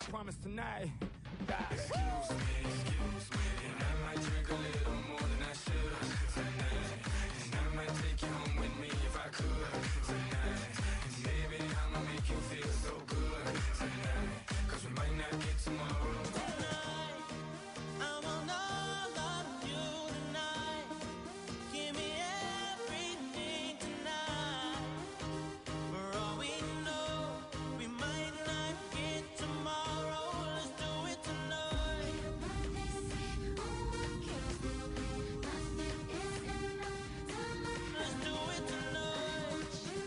promise tonight. Excuse me, and I might drink a little more than I should tonight. And I might take you home with me if I could tonight. And baby, I'ma make you feel so good tonight. Cause we might not get tomorrow. Tonight, I want all of you tonight. Give me everything tonight. For all we know, we might not get tomorrow. Let's do it tonight. Let's do it tonight.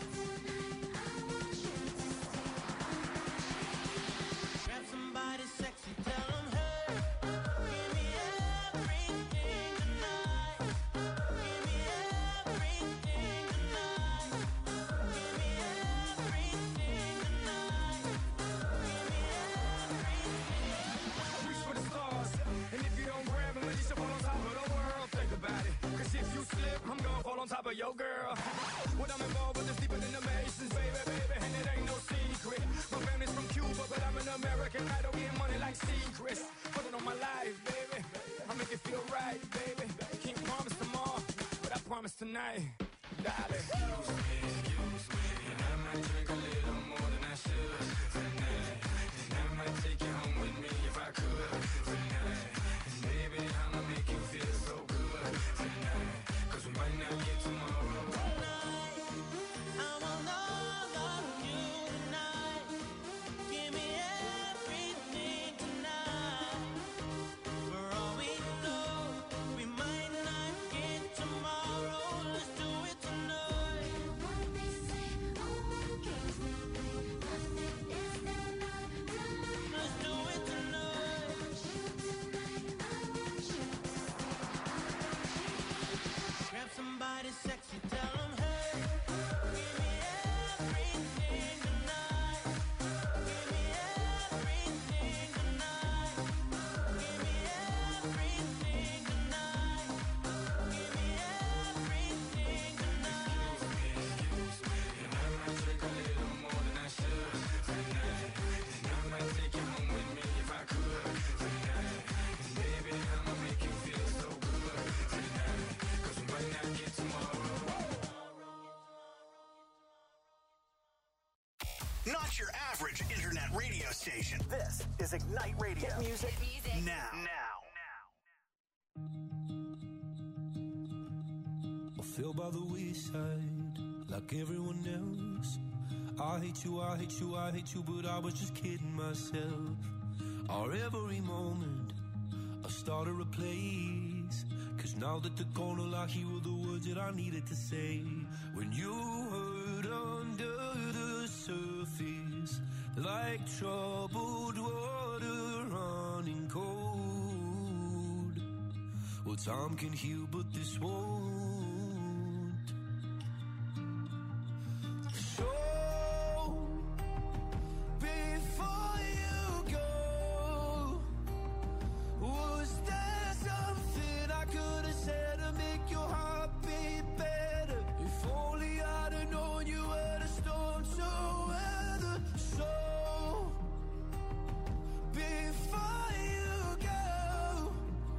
Grab somebody sexy, tell them, hey, give me everything tonight. Give me everything tonight. Give me everything tonight. Give me everything. Reach for the stars, and if you don't grab them, you should fall on top of the world. Think about it, cause if you slip, I'm gonna fall on top of your girl. What I'm involved with is deeper than the Masons, baby, and it ain't no secret. My family's from Cuba, but I'm an American. I don't get money like secrets. Put it on my life, baby. I make it feel right, baby. Can't promise tomorrow, but I promise tonight, darling. Excuse me, and I might drink a little more than I should tonight. And I might take you home with me if I could tonight. And baby, I'ma make you feel so good tonight. Cause we might not get tomorrow. Tonight, I want all of you tonight. Give me everything tonight. For all we know, we might not get tomorrow. Let's do it tonight. Let's do it tonight. Grab somebody sexy, tell them, hey, give me everything tonight. Give me everything tonight. Give me everything tonight. Give me everything tonight. Excuse me, and I might drink a little more than I should tonight. And I might take you home with me if I could tonight. And baby, I'ma make you feel so good tonight. Cause we might not get tomorrow. Not your average internet radio station. This is Ignite Radio. Hit music now. I fell by the wayside like everyone else. I hate you, I hate you, I hate you, but I was just kidding myself. Our every moment I started a place. Cause now that they're gone, all I hear were the words that I needed to say. When you hurt under the surface, like troubled water running cold. Well, time can heal, but this won't. So, before you go, was there something I could have said to make your heart beat better? If only I'd have known you were the storm to weather. So, before you go,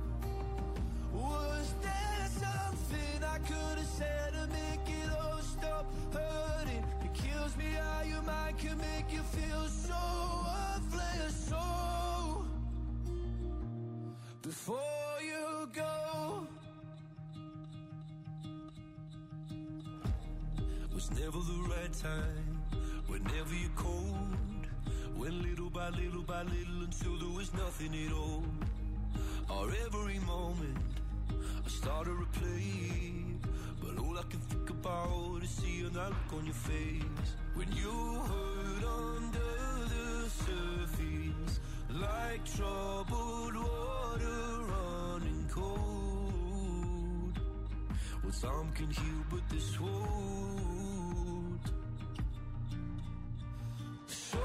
was there something I could have said to make it all stop hurting? It kills me how your mind can make you feel so worthless. So, before you go, was never the right time, whenever you're cold. Went little by little by little until there was nothing at all. Our every moment I started to play, but all I can think about is seeing that look on your face. When you hurt under the surface, like troubled water running cold. Well, some can heal, but this won't. So,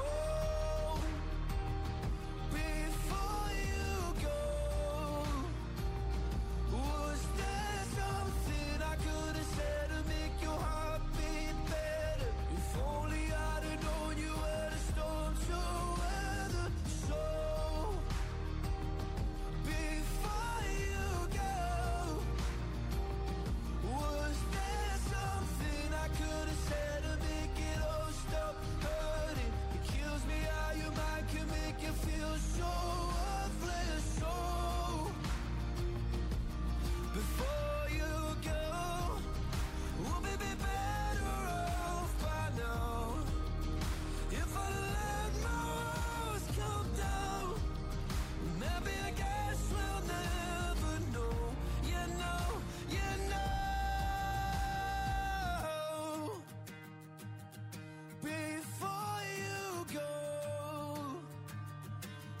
before you go, was there something I could have said to make your heart beat better? If only I'd have known you were the storm to weather. So,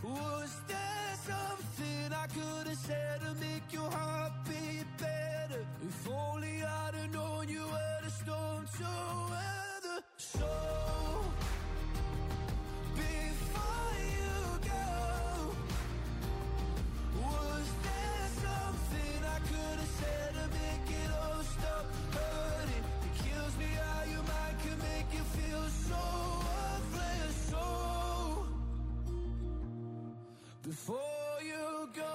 Was there something I could have said to make your heart beat better? If only I'd have known you were the storm to weather. So before you go, was there something I could have said to make it all stop hurting? It kills me how your mind can make you feel so worthless. So before you go.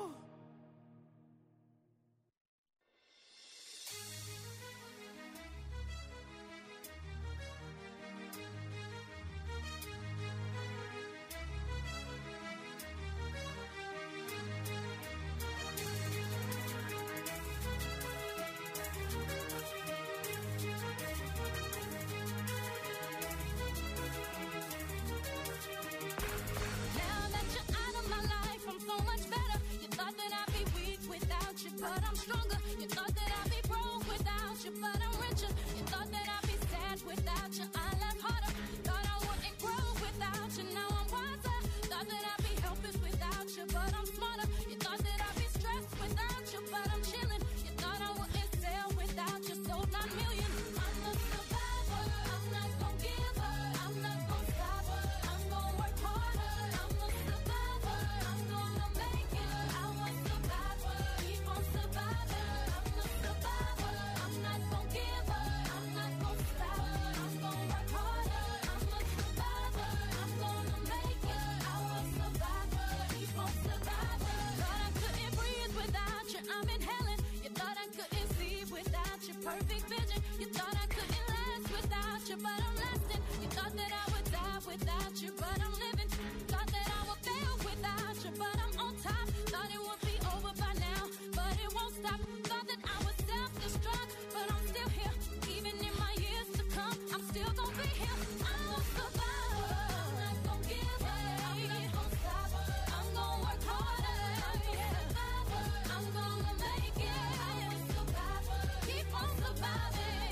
Now that you're out of my life, I'm so much better. You thought that I'd be weak without you, but I'm stronger. You thought that I'd be broke without you, but I'm richer. You thought that I'd be sad without you, I laugh harder. Thought I wouldn't grow without you, now I'm wiser. Thought that I'd be helpless without you, but I'm smarter. You thought that I'd be stressed without you, but I'm chilling. You thought I wouldn't sell without you, sold 9 million. I'm a survivor, I'm not gonna give up, I'm not gonna stop, I'm gonna work harder. I'm a survivor, I'm gonna make it. I was survivor, keep on surviving. I'm a survivor, I'm not gonna give up, I'm not gonna stop, I'm gonna work harder. I'm a survivor, I'm gonna make it. I was survivor, keep on surviving. Thought I couldn't breathe without you, I'm inhaling. You thought I couldn't see without your perfect vision. You thought I couldn't last without you, but I'm lasting. You thought that I would die without you, but I'm living. Thought that I would fail without you, but I'm on top. Thought it would be over by now, but it won't stop. Thought that I would self-destruct, but I'm still here. Even in my years to come, I'm still gonna be here. I'm a survivor, I'm not gonna give up, I'm not gonna stop. I'm gonna work harder. I'm a survivor, I'm gonna make it. I'm a survivor, keep on surviving.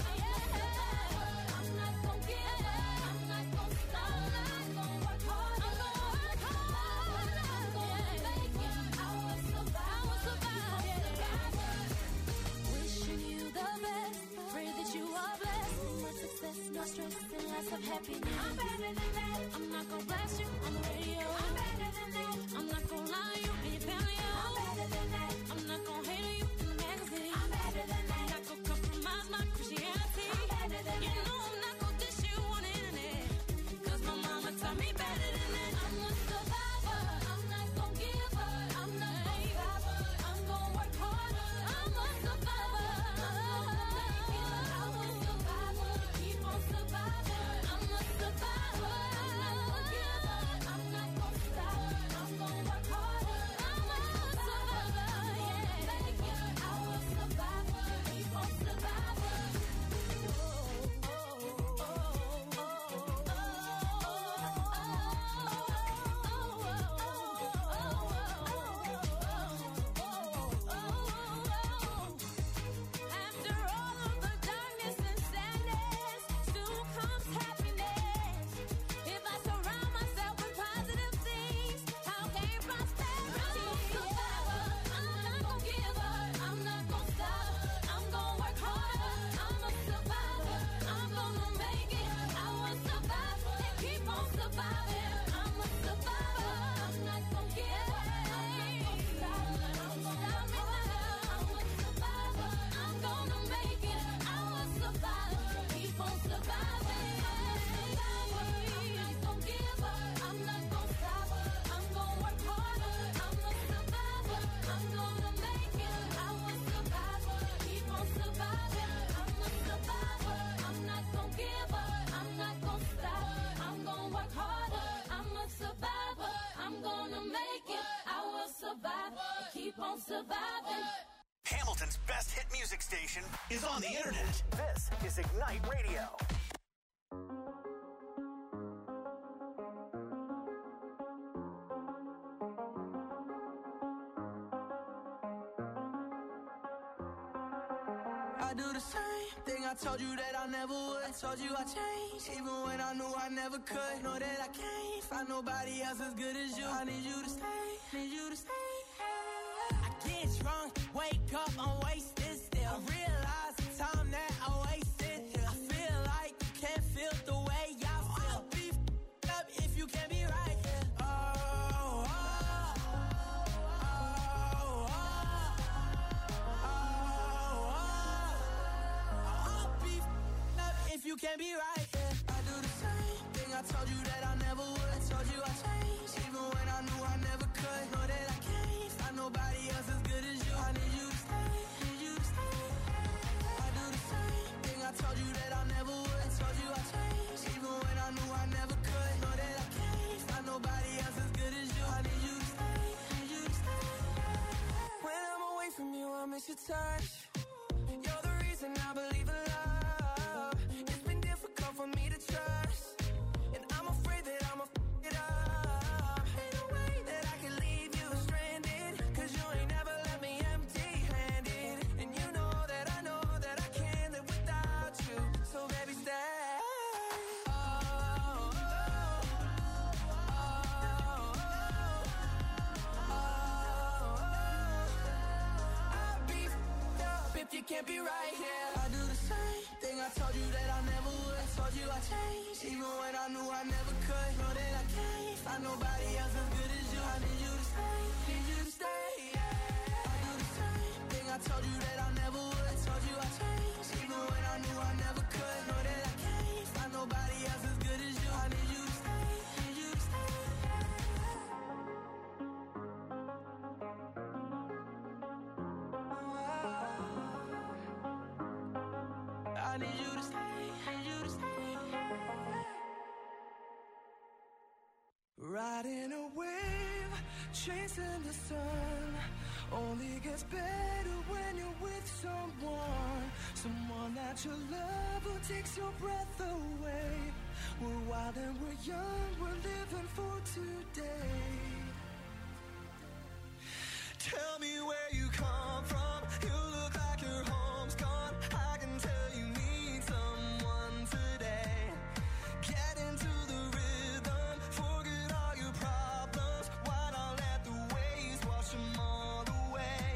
I'm not gonna give up, I'm not gonna stop. I'm gonna work hard. I'm gonna work hard. I'm gonna make it. I will survive. I will survive. Wishing you the best. Pray that you are blessed. More success, no stress, and lots of happiness. I'm better than that. I'm not gonna blast you on the radio. I'm better than that. I'm not gonna lie to you and your family. I'm better than that. I'm not gonna hate on you in the magazine. I'm better than that. I'm not gonna compromise my Christianity. I'm better than that. You know I'm not gonna dish you on the internet. Cause my mama taught me better than that. I'm a survivor. I'm not gonna give up. I'm not gonna stop. I'm gonna work harder. I'm a survivor. I'm gonna make it. I will survive. Keep on surviving. I'm a survivor. I'm not gonna give up. I'm not gonna stop. I'm gonna work harder. I'm a survivor. Yeah. Make it. I will survive. Keep on surviving. After all of the darkness and sadness, soon comes happiness. If I surround myself with positive things, I'll gain prosperity. I'm a survivor. I'm not gonna give up. I'm not gonna stop. I'm gonna work harder. I'm a survivor. I'm gonna make it. I will survive and keep on surviving. I'm a survivor. I'm not gonna give up. I'm not gonna stop. I'm gonna make it. I'm a survivor. I'm gonna make it. I will survive. Keep on surviving. I'm a survivor. I'm not gonna give up. I'm not gonna stop. I'm gonna work harder. I'm a survivor. I'm gonna make it. I will survive. Keep on surviving. I'm a survivor. I'm not gonna give up. I'm not gonna stop. I'm gonna work harder. I'm a survivor. I'm gonna make it. I will survive. Keep on surviving. Hamilton's best hit music station is on the internet. This is Ignite Radio. I I do the same thing I told you that I never would. I told you I changed, even when I knew I never could. Know that I can't find nobody else as good as you. I need you to stay, need you to stay. I get drunk, wake up, I'm wasted still. I realize the time that I wasted here. I feel like you can't feel the way I feel. I'll be up if you can't be right here. If you can't be right, yeah. I do the same thing I told you that I never would. I told you I changed, even when I knew I never could. Know that I can't find nobody else as good as you. I need you to stay, need you to stay. I do the same thing I told you that I never would. I told you I changed, even when I knew I never could. Know that I can't find nobody else as good as you. I need you to stay, need you to stay. When I'm away from you, I miss your touch. You're the reason I believe in love. For me to trust, and I'm afraid that I'ma f it up. Ain't no way that I can leave you stranded, cause you ain't never left me empty-handed. And you know that I can't live without you. So baby, stay. I'll be f***ed up if you can't be right here. I do the same thing I told you that I never would. I told you I changed, even when I knew I never could. Know that I can't find nobody else as good as you. I need you to stay, need you to stay. I do the same thing I told you that I never would. I told you I changed, even when I knew I never could. Know that I can't find nobody else as good as you. I need you to stay, need you to stay. I need you to stay, need you to stay. Riding a wave, chasing the sun. Only gets better when you're with someone that you love who takes your breath away. We're wild and we're young, we're living for today. Tell me where you come from. You look like your home's gone. I can tell you need someone today. Get into the rhythm, forget all your problems. Why not let the waves wash them all away?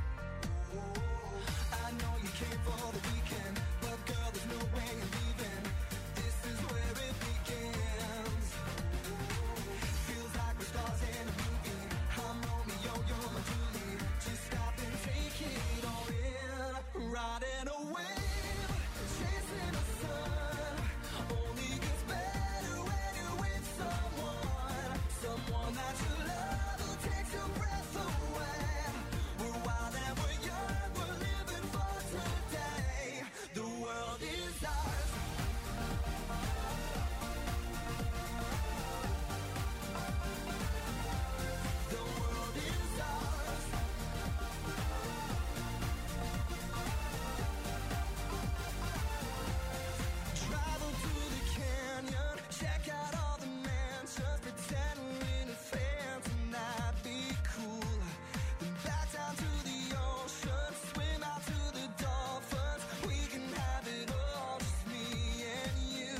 I know you came for the weekend, but girl, there's no way you're leaving. This is where it begins. Feels like we're stars in a movie. I'm Romeo, you're my Julie. Just stop and take it all in. Riding a wave, chasing the sun. Only gets better when you're with someone that you love who takes your breath away. We're wild and we're young, we're living for today. The world is ours. The world is ours. Travel to the canyon, check out all the mansions, pretend we're in a fancy night, be cool. Then back down to the ocean, swim out to the dolphins. We can have it all, just me and you.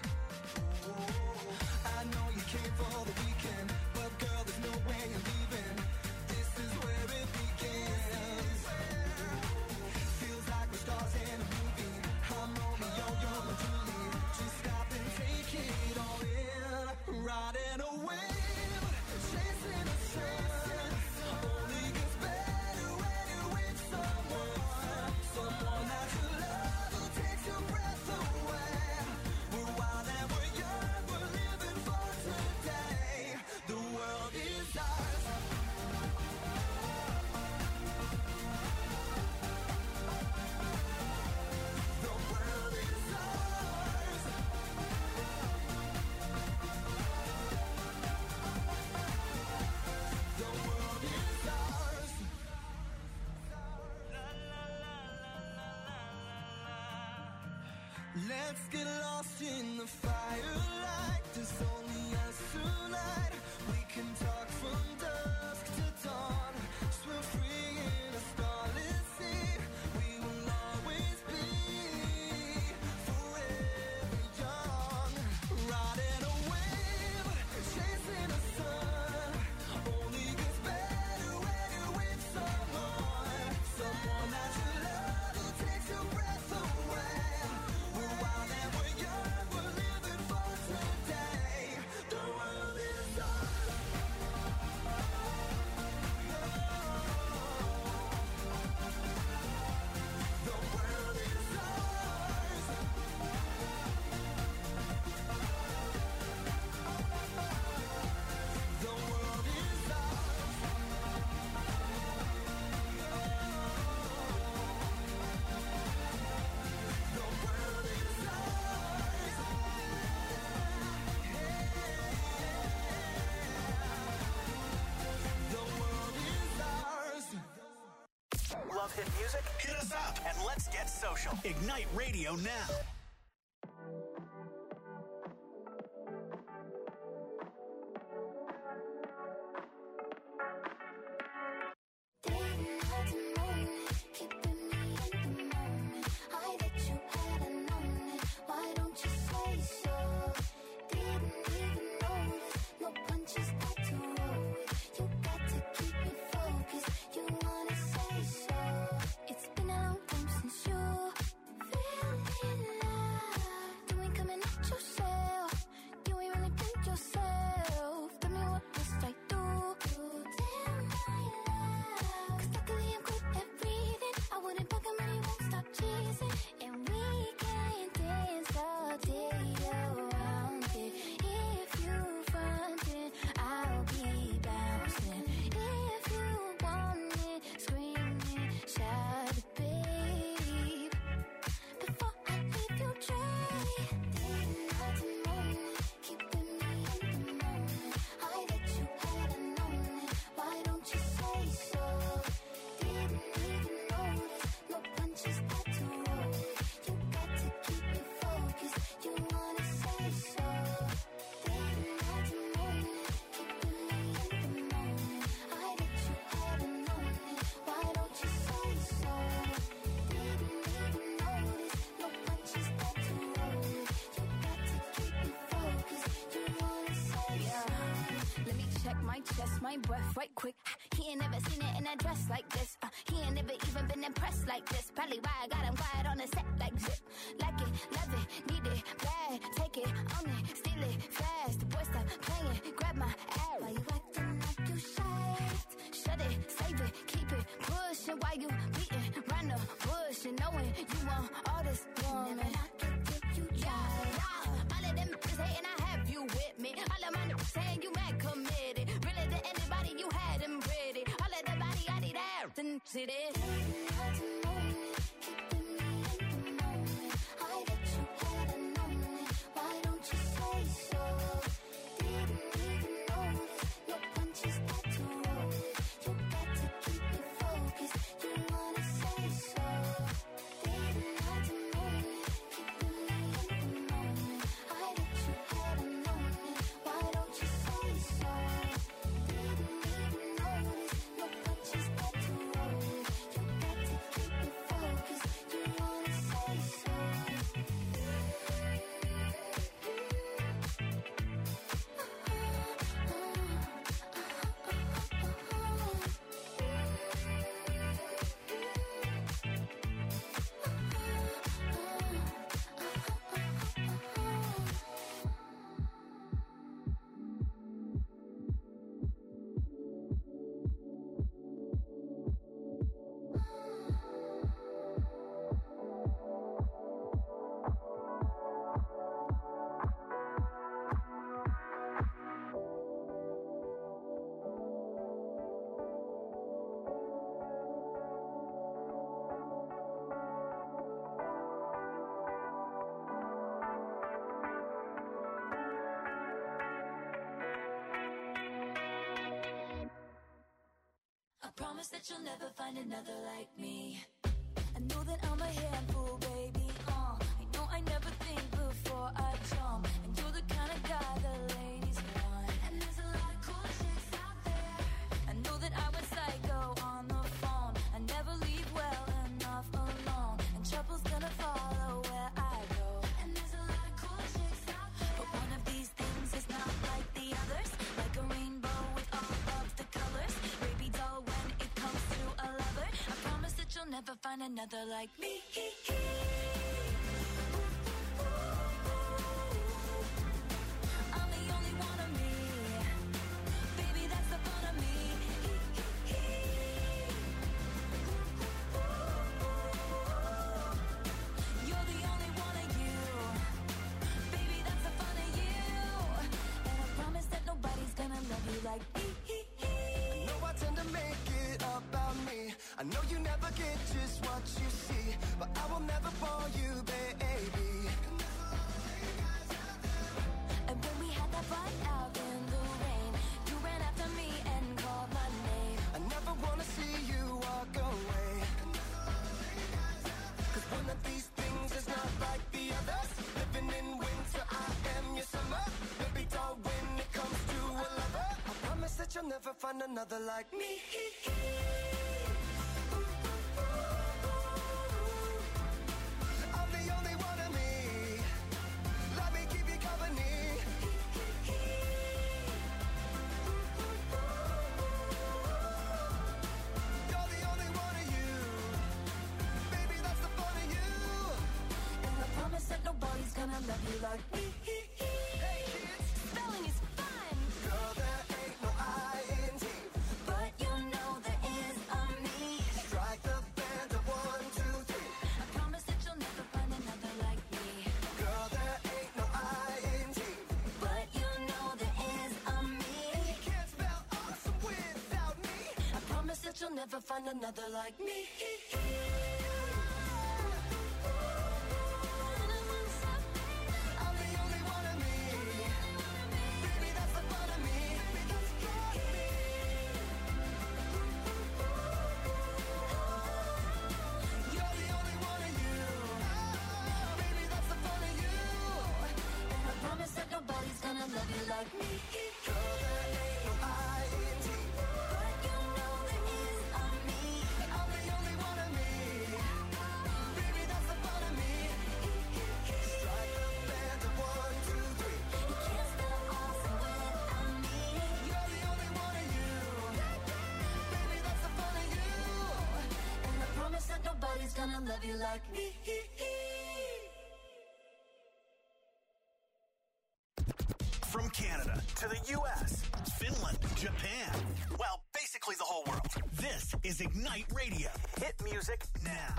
I know you came for the weekend, but girl, there's no way you're leaving. This is where it begins. Feels like we're stars in a movie. I'm Romeo, you're my Julie. Just stop and take it all in. Riding a wave, chasing the sun. Only gets better when you're with someone that you love who takes your breath away. We're wild and we're young, we're living for today. The world is ours. The world is ours. The world is ours. Let's get lost in the firelight. There's only us tonight. We can talk from dusk to dawn. Swim free in a starless sea. We will always love hit music? Hit us up and let's get social. Ignite Radio now. My breath right quick. He ain't never seen it in a dress like this. He ain't never even been impressed like this. Probably why I got him quiet on the set like zip. Like it, love it, need it, bad. Take it, own it, steal it, fast. The boy stop playing, grab my ass. Why you acting like you shy? Shut it, save it, keep it pushing. Why you beating round the bush and knowing you want all this woman? Never knock it till you try. All of them is hating, I have you with me. All of my niggas saying you mad committed. Really to anybody you had them ready. All of the body I need out and see this. Promise that you'll never find another like me. I know that I'm a handful, baby. I know I never think before I jump. And you're the kind of guy the ladies want. And there's a lot of cool chicks out there. I know that I went psycho on the phone. I never leave well enough alone. And trouble's gonna follow where I go. And there's a lot of cool chicks out there. But one of these things is not like the others. Like a rainbow with all of the colors. Baby doll, when it comes to a lover, I promise that you'll never find another like me. I'm the only one of me. Baby, that's the fun of me. You're the only one of you. Baby, that's the fun of you. And I promise that nobody's gonna love you like me. I know I tend to make it about me. I know you never get just what you see, but I will never bore you, baby. And when we had that fight out in the rain, you ran after me and called my name. I never wanna see you walk away. never find another like me. I'm the only one of me. Let me keep you company. You're the only one of you. Baby, that's the fun of you. And I promise that nobody's gonna love you like me. Hey kids, Spelling is fun, girl, there ain't no I-N-G. but you know there is a me. Strike the band of 1, 2, 3. I promise that you'll never find another like me. Girl, there ain't no I-N-G. But you know there is a me. You can't spell awesome without me. I promise that you'll never find another like me. I'm the only one of me. Baby, that's the fun of me. You're the only one of you. Baby, that's the fun of you. And I promise that nobody's gonna love you like me. Girl, there ain't no I-N-G. But you know there is a me. I'm the only one of me. Baby, that's the fun of me. Strike the band of 1, 2, 3. You can't spell awesome without me. You're the only one of you. Baby, that's the fun of you. And I promise that nobody's gonna love you like me. From Canada to the U.S., Finland, Japan. Well, basically the whole world. This is Ignite Radio. Hit music now.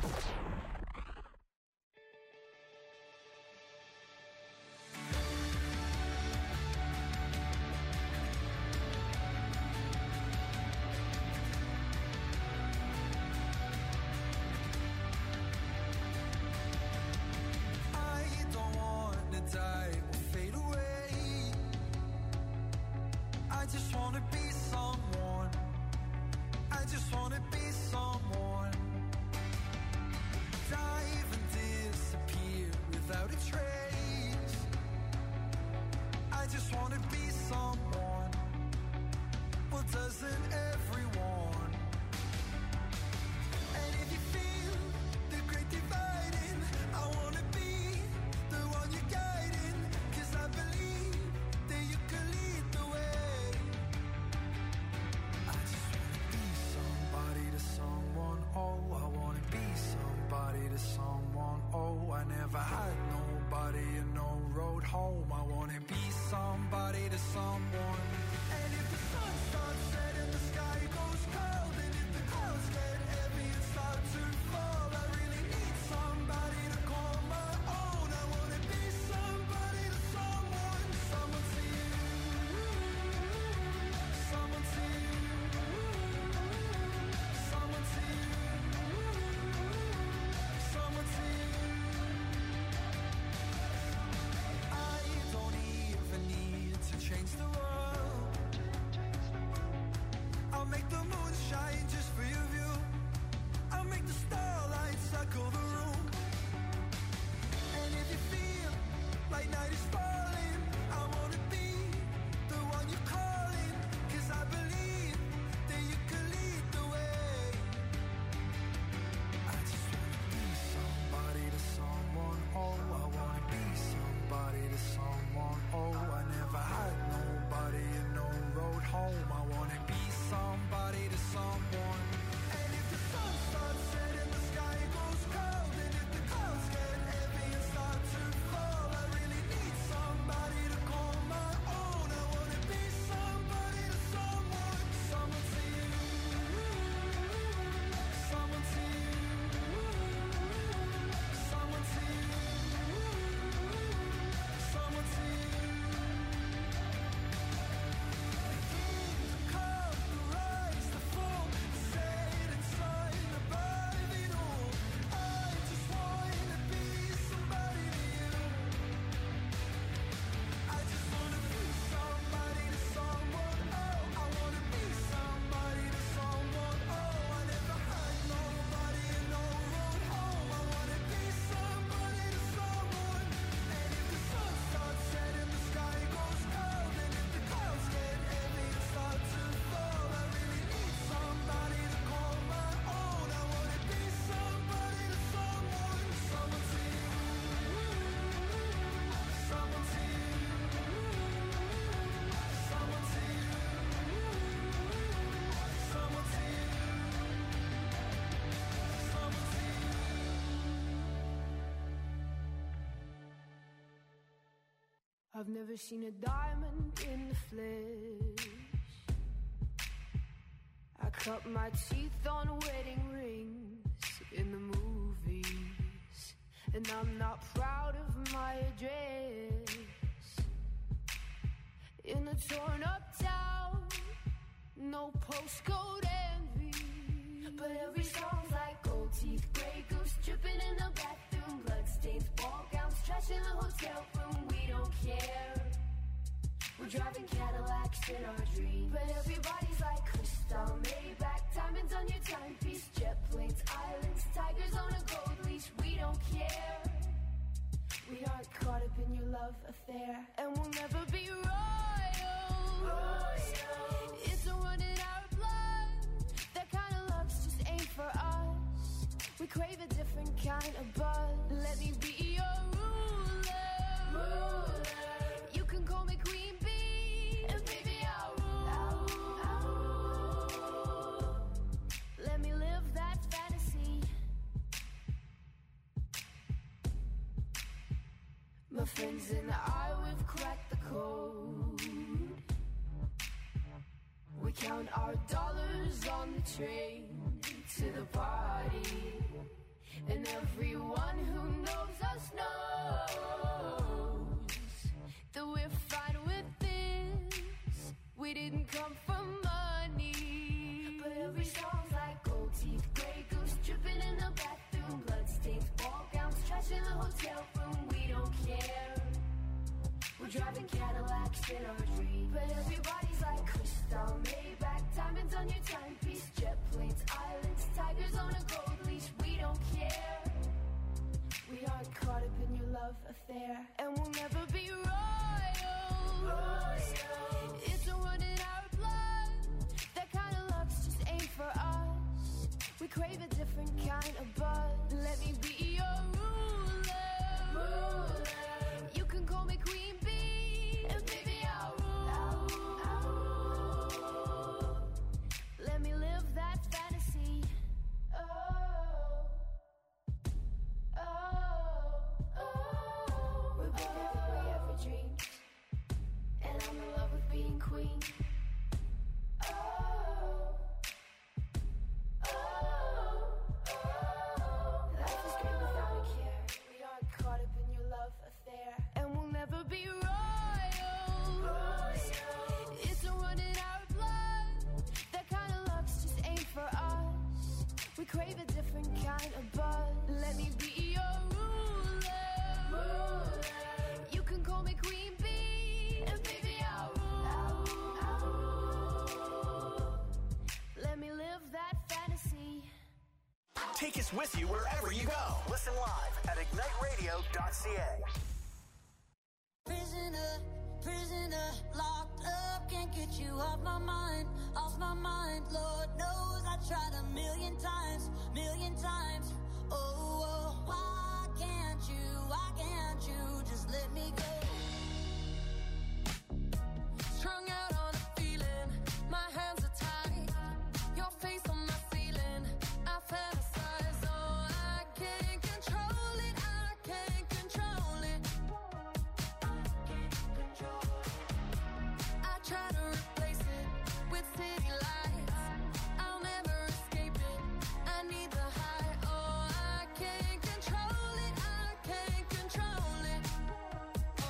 I don't wanna die or fade away. I just wanna be someone. I just wanna be someone. Dive and disappear without a trace. I just wanna be someone. Well, doesn't everyone? And if you feel the great dividing, I wanna be the one you're guiding. 'Cause I believe that you can lead the way. I just wanna be somebody to someone. Oh, I wanna be somebody to someone. Oh, I never had nobody and no road home. I wanna be somebody to someone. And if the sun starts setting, the sky goes cold. And if the clouds get heavy and start to fall, I really need somebody to call my own. I wanna be somebody to someone. Someone to you. Someone to you. Someone to you. Someone to you. I don't even need to change the world. I'll make the moon shine just for your view. I'll make the starlight circle the room. And if you feel like night is falling, I wanna be the one you're calling. 'Cause I believe that you can lead the way. I just wanna be somebody to someone. Oh, I wanna be somebody to someone. Oh, I never had nobody and no road home. I wanna be somebody I've never seen a diamond in the flesh. I cut my teeth on wedding rings in the movies, and I'm not proud of my address. In a torn up town, no postcode envy, but every song's like gold teeth, grey goose dripping in the bathroom, bloodstains, ball gowns, trash in the hotel room. We don't care. We're driving Cadillacs in our dreams, but everybody's like crystal, Maybach, diamonds on your timepiece, jet planes, islands, tigers on a gold leash. We don't care. We aren't caught up in your love affair, and we'll never be royals. It's a run in our blood. That kind of luck's just ain't for us. We crave a different kind of buzz. Let me be your ruler. You can call me Queen Bee, and baby I'll rule. Let me live that fantasy. My friends and I, we've cracked the code. We count our dollars on the train to the party, and everyone who knows us knows that we're fine with this. We didn't come for money, but every song's like gold teeth, grey goose dripping in the bathroom, bloodstains, ball gowns, trash in the hotel room. We don't care. We're driving Cadillacs in our dreams, but everybody's like crystal, Maybach, diamonds on your timepiece, jet planes, islands, tigers on a gold leash. We don't care. We aren't caught up in your love affair, and we'll never be royals. It's a run in our blood. That kind of luck's just ain't for us. We crave a different kind of buzz. Let me be your ruler. You can call me Queen Bee, and baby I'll rule. Let me live that fantasy. Oh, oh, oh. We're both everything we ever dreamed, and I'm in love with being queen. Oh, oh, oh. Life is great without a care. We aren't caught up in your love affair, and we'll never be royals. It's a run in our blood. That kind of luck's just ain't for us. We crave a different kind of buzz. Let me be your ruler. You can call me Queen Bee, and baby I'll rule. Let me live that fantasy. Take us with you wherever you go. Listen live at igniteradio.ca. Prisoner, prisoner, locked up, can't get you off my mind, Lord knows I tried a million times, oh, why can't you just let me go? Strung out on a feeling, my hands are tied, your face on my ceiling, I fantasize, oh, I can't control it, I try to replace it with city lights. I'll never escape it. I need the high. Oh, I can't control it. Oh,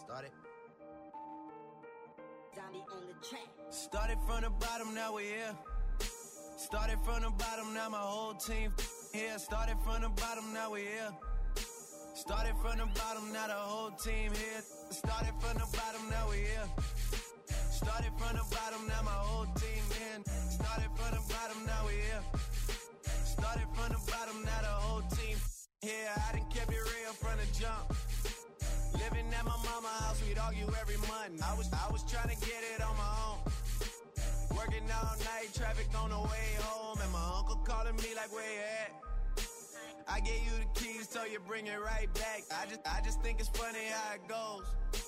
Started. Zombie on the track. Started from the bottom, now we're here. Started from the bottom, now my whole team here. Started from the bottom, now we're here. Started from the bottom, now the whole team here. Started from the bottom, now we're here. Started from the bottom, now my whole team in. Started from the bottom, now we're here. Started from the bottom, now the whole team here. I done kept it real from the jump. Living at my mama's house, we'd argue every month. I was trying to get it on my own. Working all night, traffic on the way home, and my uncle calling me like, where you at? I gave you the keys, so you bring it right back. I just think it's funny how it goes.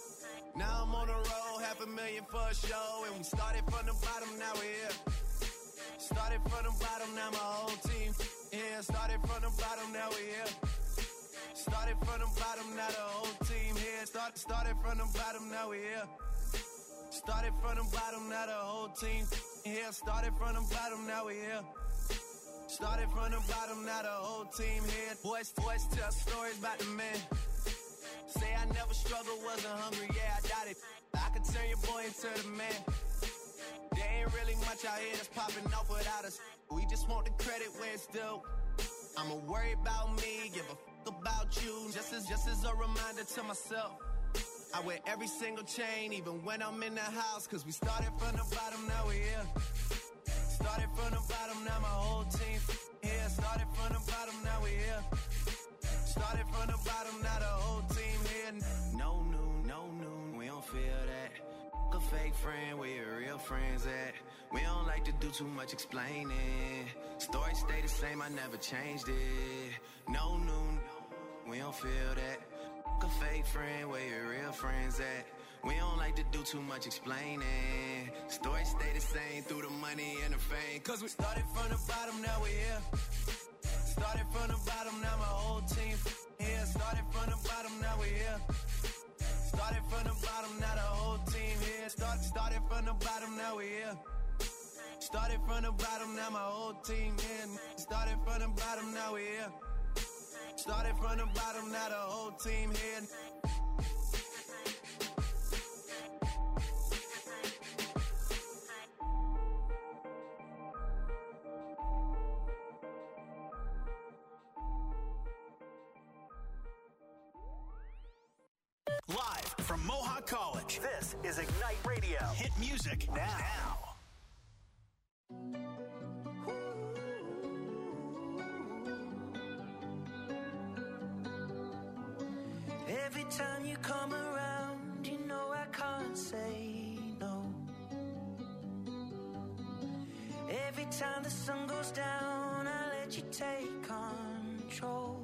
Now I'm on the road, $500,000 for a show, and we started from the bottom, now we're here. Started from the bottom, now my whole team here. Started from the bottom, now we're here. Started from the bottom, now the whole team here. Started from the bottom, now we're here. Started from the bottom, now the whole team here. Started from the bottom, now we're here. Started from the bottom, now the whole team here. Boys tell stories about the man. Say I never struggled, wasn't hungry, yeah, I doubt it. I could turn your boy into the man. There ain't really much out here that's popping off without us. We just want the credit where it's due. I'ma worry about me, give a fuck about you. Just as a reminder to myself. I wear every single chain, even when I'm in the house. Cause we started from the bottom, now we're here. Started from the bottom, now my whole team here. Started from the bottom, now we're here. Started from the bottom, now the whole team here. No noon, we don't feel that. A fake friend, where your real friends at? We don't like to do too much explaining. Story stay the same, I never changed it. No noon, we don't feel that. A fake friend, where your real friends at? We don't like to do too much explaining. Story stay the same through the money and the fame. Cause we started from the bottom, now we're here. Started from the bottom, now my whole team here. Started from the bottom, now we're here. Started from the bottom, now the whole team here. Started from the bottom, now we're here. Started from the bottom, now my whole team here. Started from the bottom, now we're here. Started from the bottom, now the whole team here. Live from Mohawk College, this is Ignite Radio. Hit music now. Every time you come around, you know I can't say no. Every time the sun goes down, I let you take control.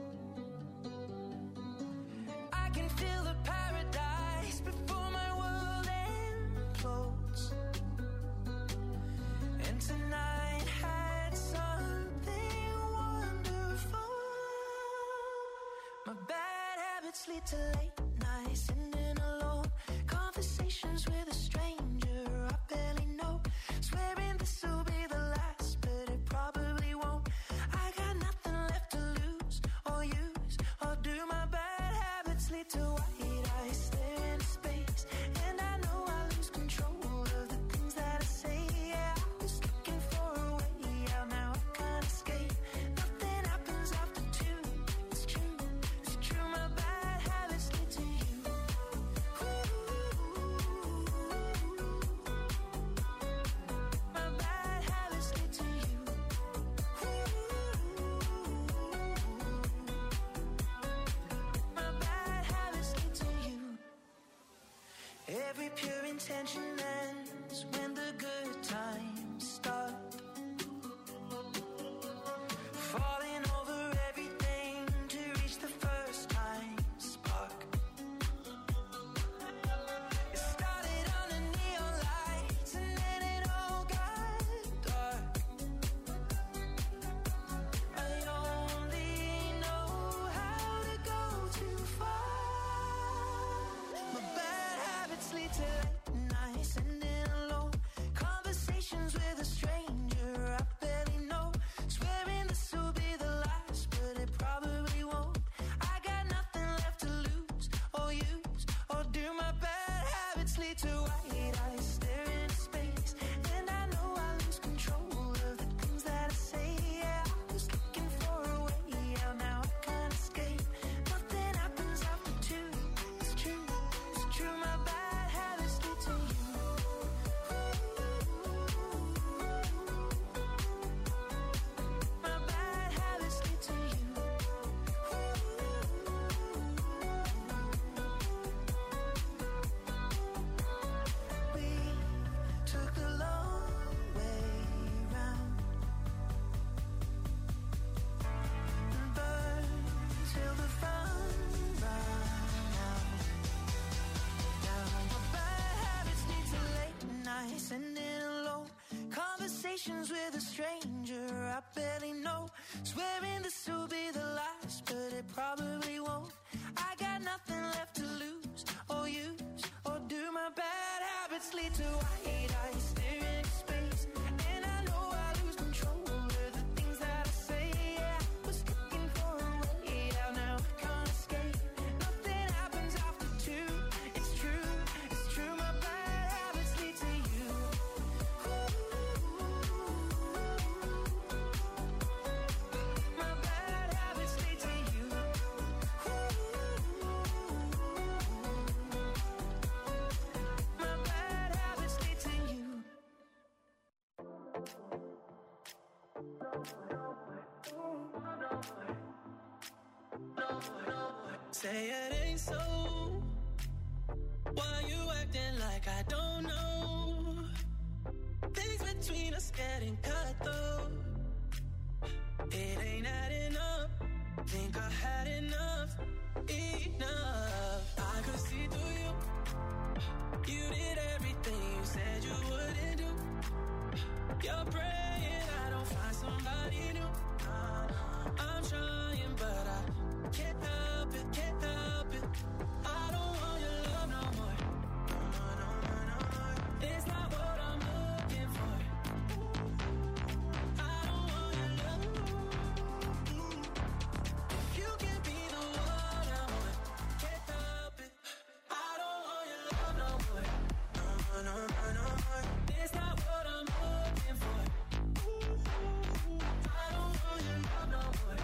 I can feel the paradise before my world implodes. And tonight had something wonderful. My bad habits lead to late nights, sitting alone. Conversations with a stranger I barely know. Swearing this will be the last, but it probably won't. I got nothing left to lose or use or do. My bad habits lead to white eyes stare into space, and I know I lose control of the things that I say. Yeah, I was looking for a way out, now I can't escape. Nothing happens after two. It's true, it's true. My bad habits lead to you. My bad habits lead to you. My bad habits lead to you. Every pure intention ends when the good times start. Falling over everything to reach the first time spark. It started on the neon lights and then it all got dark. I only know how to go too far. My bad habits lead to late nights, sitting alone. habits lead to white eyes stare into space. And I know I lose control of the things that I say. Yeah, I was looking for a way out, now I can't escape. Nothing happens after two. It's true, my bad habits lead to you. My bad habits lead to you. We took the long way round and burned till the fun ran out. Now my bad habits lead to late nights and in alone conversations with a stranger I barely know. Swearing this will be the last, but it probably won't. I got nothing left to lose or use or do. My bad habits lead to white eyes staring into space. And I know I lose control of the things that I say. Yeah, I was looking for a way out, now I can't escape. Nothing happens after two. It's true, my bad habits lead to you. My bad habits lead to you. My bad habits lead to you. Say it ain't so. Why you acting like I don't know? Things between us getting cut though. It ain't adding up. Think I had enough. I could see through you. You did everything you said you wouldn't do. You're praying I don't find somebody new. I'm trying, but I can't help it, can't help it. I don't want your love no more. It's not what I'm looking for. I don't want your love. If you can be the one I want, can't help it. I don't want your love no more. It's not what I'm looking for. I don't want your love no more.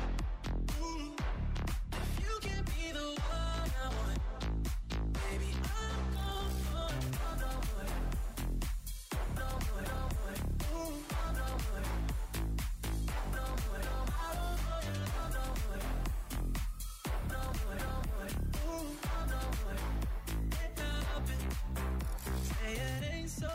If you can be the one I want, baby, I'm gone for love no more. No more, no more. No more. No more, no more. I don't want your love no more. No more, no more. No more. Can't help it. Say it ain't so.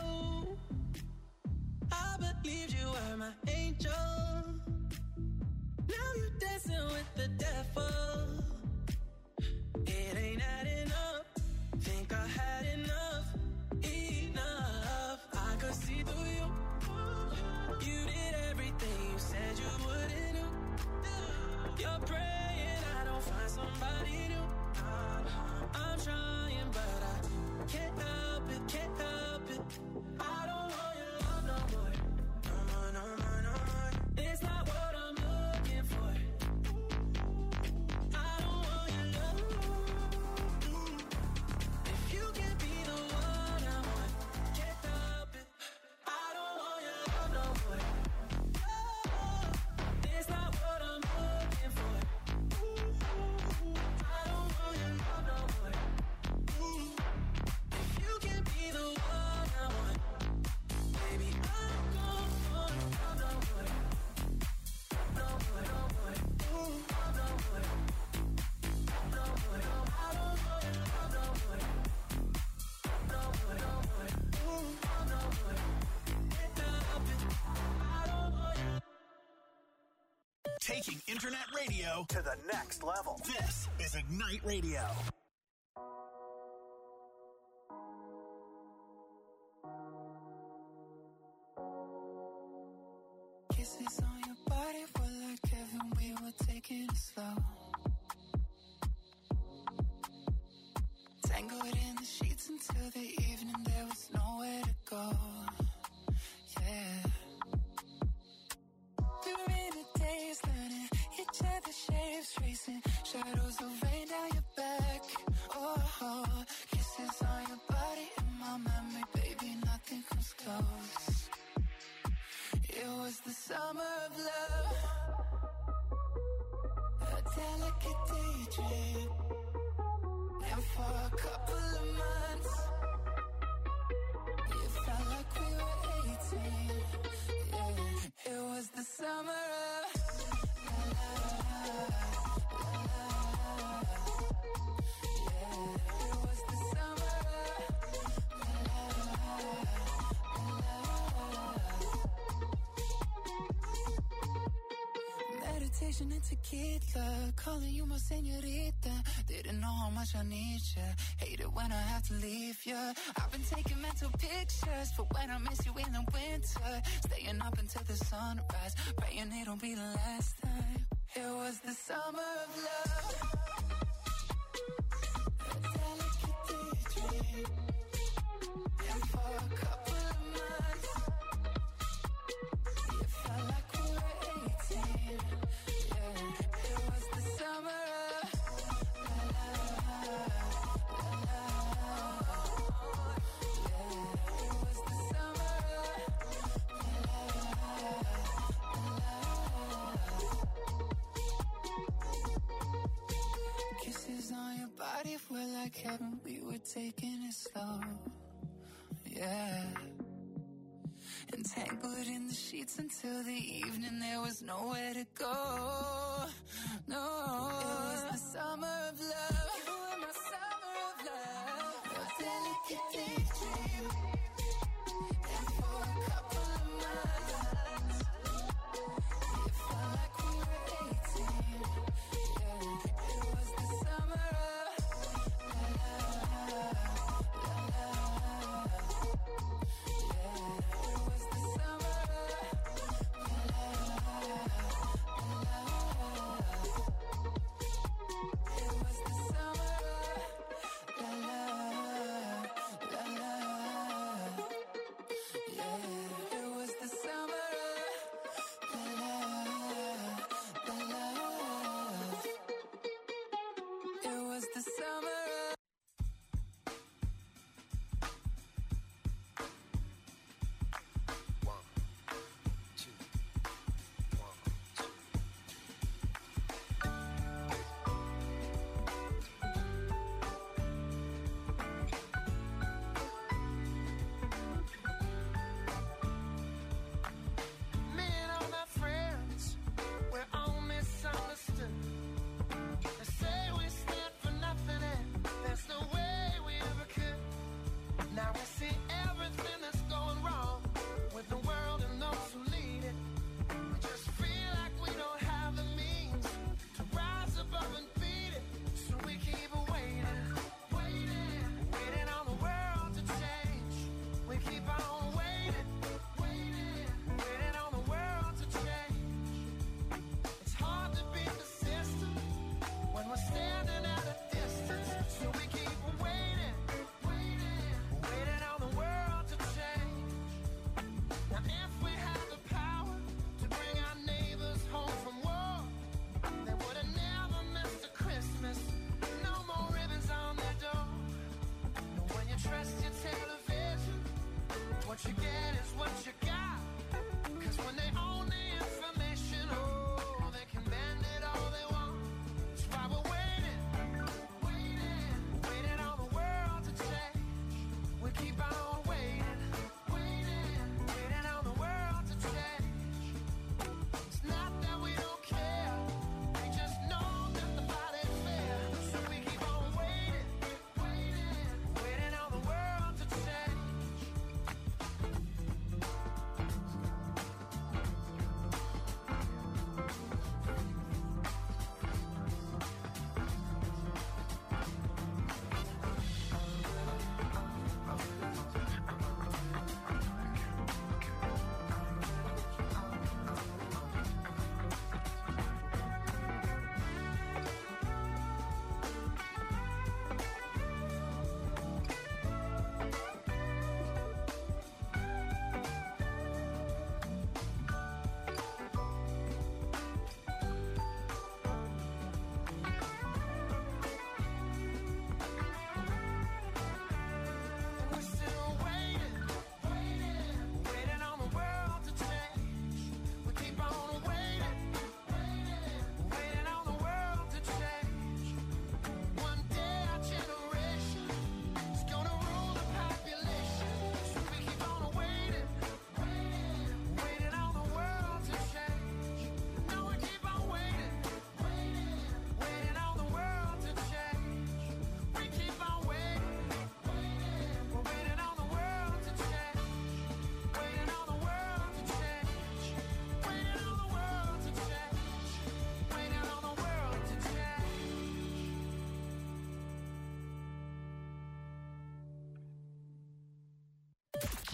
I believed you were my angel. Now you're dancing with the devil. It ain't adding up. Think I had enough. I could see through you. You did everything you said you wouldn't do. You're praying I don't find somebody new. I'm trying, but I can't help it, can't help it. I don't want your love no more. No more. It's not what I'm looking for. I don't want your love. If you can be the one I want, can't help it. I don't want your love no more. It's not what I'm looking for. I don't want your love no more. If you can be the one I want, baby, I'm gone for love no more. No more, no more. No more. No more, no. I don't want your love no more. No more, no more. No more. Can't help it. I don't want your. Taking internet radio to the next level. This is Ignite Radio. Kisses on your body were like heaven, we were taking it slow. Tangled in the sheets until the evening, there was nowhere to go. Yeah. We were in the days learning each other's shapes, tracing shadows of rain down your back. Oh, kisses on your body and my daydream. And for a couple of months, it felt like we were 18. Yeah, it was the summer of la la la la. Yeah, it was the summer of la la la. Meditation and tequila, calling you my señorita. Didn't know how much I need you. Hate it when I have to leave you. I've been taking mental pictures for when I miss you in the winter. Staying up until the sunrise, praying it'll be the last time. It was the summer of love, a delicate daydream. And for a couple of months, it felt like we were 18. Yeah, it was the summer of la la la la. Yeah, it was the summer of la la la. Kisses on your body were like heaven. We were taking it slow. Yeah. Entangled in the sheets until the evening, there was nowhere to go. No, it was the summer of love. You were my summer of love, a delicate daydream. And for a couple of months, it felt like we were 18. Yeah, it was the summer of la la la la. Yeah, it was the summer of la la la la. It was the summer of la la la la. Yeah, it was the summer of la la la la. It was the summer of Me and all my friends, we're all misunderstood. They say we stand for nothing and there's no way we ever could. Now we see everything that's going wrong with the world and those who lead it. We just feel like we don't have the means to rise above and beat it. So we keep waiting, waiting, waiting on the world to change. We keep on waiting, waiting, waiting on the world to change. It's hard to beat the system when we're standing at a distance. So we keep waiting, waiting, waiting on the world to change. Now if we had the power to bring our neighbors home from war, they would have never missed a Christmas. No more ribbons on their door. And when you trust your television, what you get is what you got. 'Cause when they own the information, oh, they can bend it all they want. That's why we're waiting, waiting, waiting on the world to change. We keep on waiting, waiting, waiting on the world to change. It's not that we don't care, we just know that the fight ain't fair. So we keep on waiting, waiting, waiting on the world to change.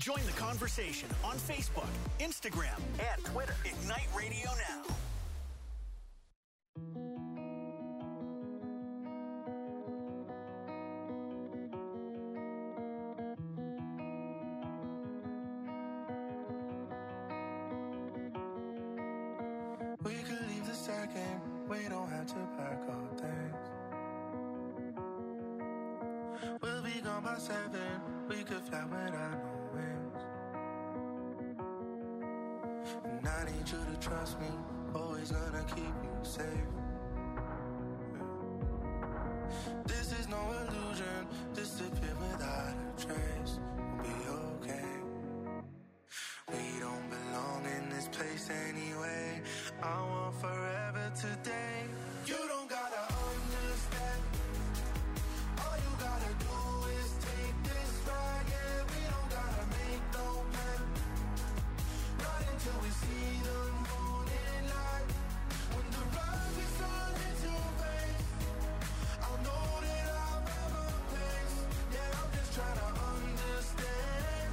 Join the conversation on Facebook, Instagram, and Twitter. Ignite Radio Now. We could leave the second, we don't have to pack our things. We'll be gone by 7, we could fly without no wings. And I need you to trust me, always gonna keep you safe. This is no illusion, disappear without a trace. We'll be okay. We don't belong in this place anyway. I want forever today. You don't gotta understand. All you gotta do is take this ride. Yeah, we don't gotta make no plan. Right until we see the morning light. When the rug is on into face, I'll know that I'll have a place. Yeah, I'm just trying to understand.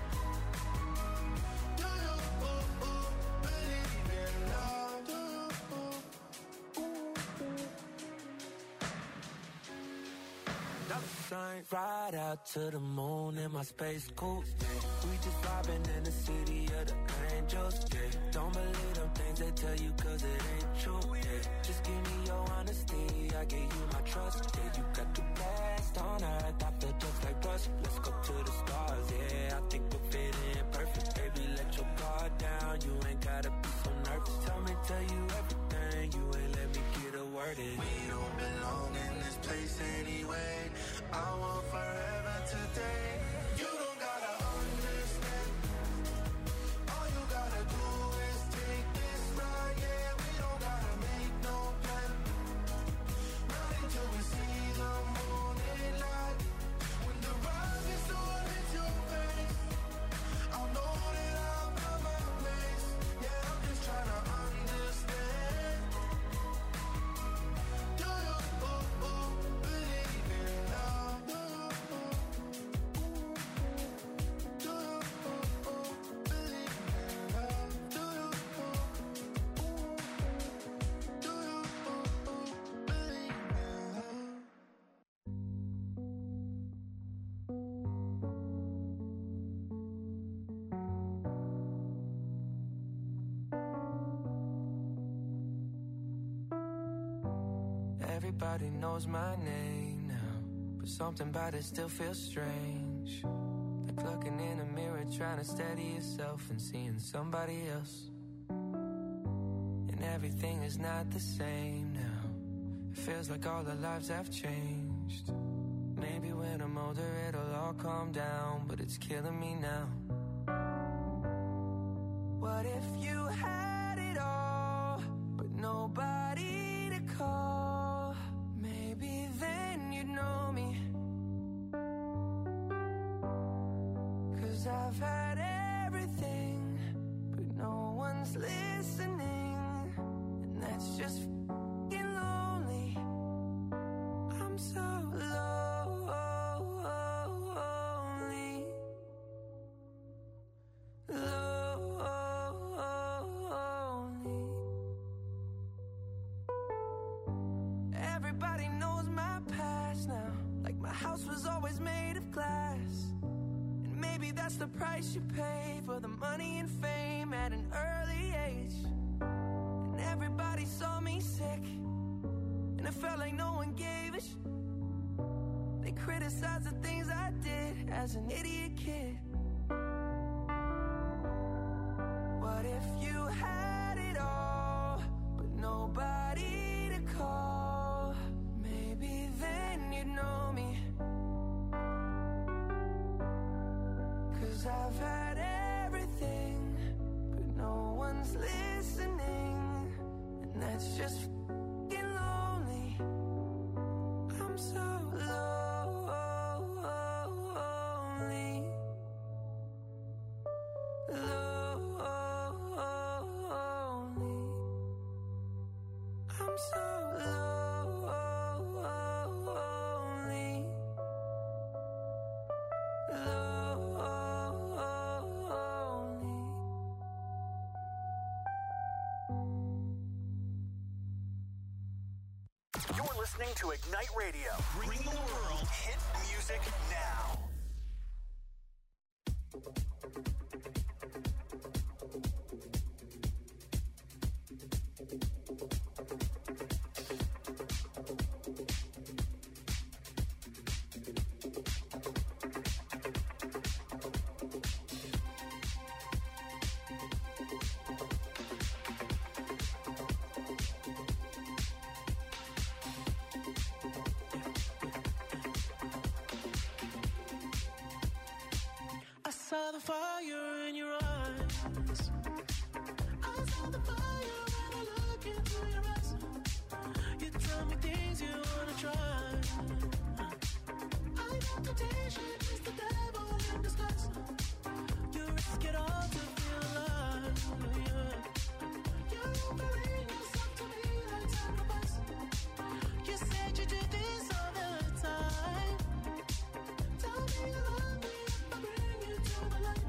Do you believe in love? Do you? Ride out to the moon in my space coupe. We just vibing in the city of the angels. Yeah. Don't believe them things they tell you, cause it ain't true. Yeah. Just give me your honesty, I give you my trust. Yeah, you got the best on earth, I feel just like us. Let's go to the stars, yeah, I think we'll fit in perfect. Baby, let your guard down, you ain't gotta be so nervous. Tell you everything, you ain't let me get a word in. We don't belong in this place anyway. I want forever today. You don't gotta understand. All you gotta do is take this ride. Yeah, we don't gotta make no plan. Right until we see the morning light. When the rug is on into face, I'll know that I'll have my place. Yeah, I'm just trying to understand. Do you believe in love? Do you believe in love? Do you believe in love? Everybody knows my name now, but something about it still feels strange. Like looking in a mirror, trying to steady yourself and seeing somebody else. And everything is not the same now. It feels like all our lives have changed. Maybe when I'm older it'll all calm down, but it's killing me now. What if you had it all, but nobody to call? Maybe then you'd know me. 'Cause I've had everything, but no one's listening. And that's just f***ing lonely. I'm so lonely. Lonely. Everybody knows my past now. Like my house was always made of glass. And maybe that's the price you pay for the money and fame at an early age. And everybody saw me sick, and it felt like no one gave a shit. They criticized the things I did as an idiot kid. What if you had it all, but nobody to call? Maybe then you'd know me. 'Cause I've had everything, but no one's listening. And that's just f***ing lonely. I'm so lonely. Lonely. I'm so lonely. Lonely. listening to Ignite Radio. Bring the world hit music now. I saw the fire in your eyes. I saw the fire when I look into your eyes. You tell me things you wanna try. I know temptation is the devil in disguise. You risk it all to feel alive. Yeah. You're offering yourself to me like sacrifice. You said you do this all the time. Tell me you love me if I bring you to the light.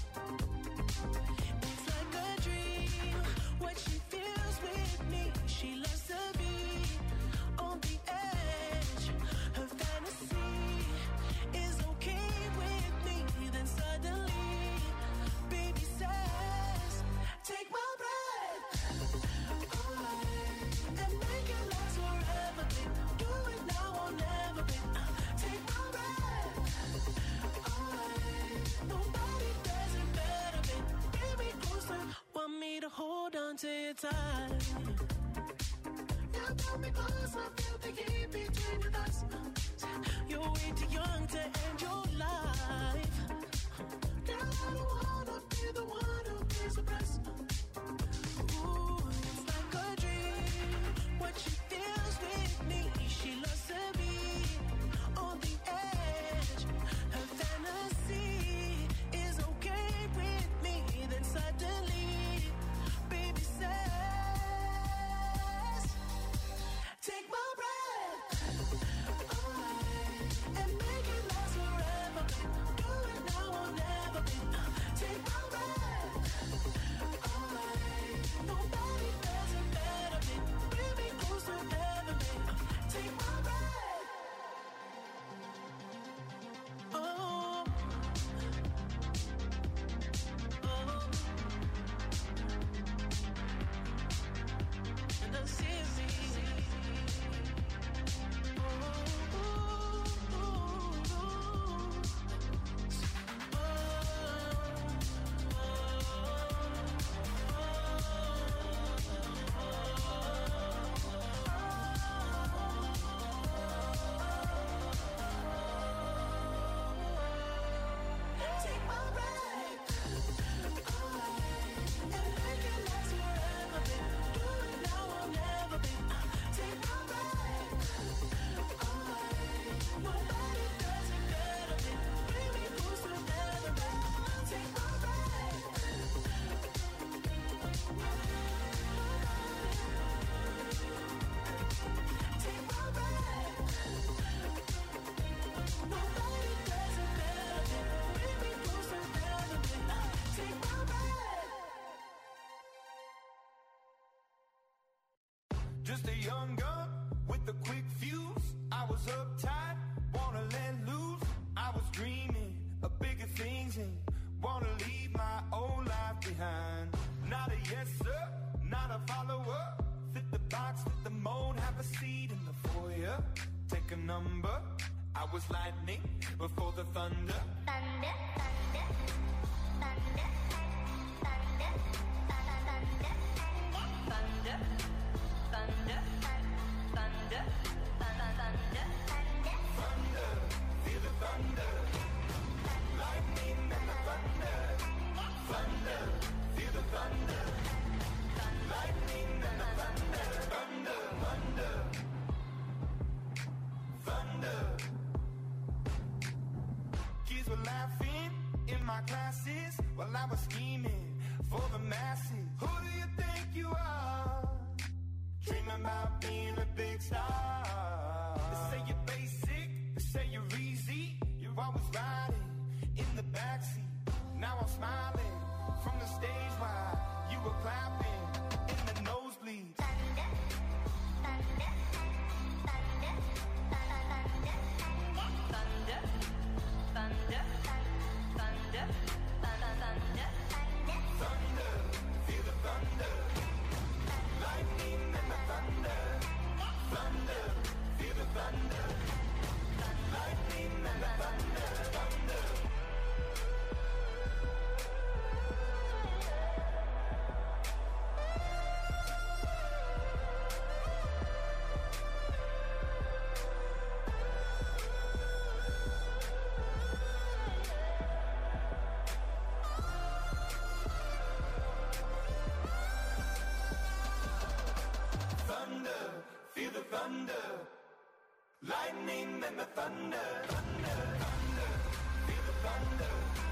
It's like a dream, what she feels with me. She loves to be on the edge. Her fantasy is okay with me. Then suddenly, baby says, take my breath away and make it last forever. Babe. Do it now or never, babe. Take my breath away. Nobody does it better, babe. Bring me closer. Want me to hold on to your tight. You pull me close, I feel the heat between your thighs. You're way too young to end your life. Girl, I don't wanna be the one who pays the price. Ooh, it's like a dream, what she feels with me. She loves to be on the edge. Her fantasy is okay with me. Then suddenly, baby says, take my breath away and make it last forever. Do it now or never, babe. Take my breath away. Nobody does it better, babe. Bring me closer ever, babe. Take my breath. Oh. And I see me. Take my breath away and make it last forever, babe. Do it now or never, babe. Take my breath away. Nobody does it better, babe. Bring me closer ever, babe. Take my breath. Take my breath. Nobody does it better, babe. Bring me closer ever, babe. Take my breath. Just a young gun with a quick fuse. I was uptight, wanna let loose. I was dreaming of bigger things and wanna leave my old life behind. Not a yes sir, not a follower. Fit the box, fit the mold, have a seat in the foyer. Take a number. I was lightning before the thunder. Thunder, thunder, thunder, thunder, thunder, thunder, thunder, thunder, thunder, Thunder, feel the thunder. Lightning and the thunder. Thunder, feel the thunder. Lightning and the thunder. Thunder, thunder. Thunder. Kids were laughing in my classes while I was scheming for the masses. Who do you think you are? Dreaming about being a big star. They say you're basic, they say you're easy. You're always riding in the backseat. Now I'm smiling from the stage while you were clapping in the nosebleeds. thunder, thunder, thunder. feeling the thunder, thunder, thunder. Feel the thunder.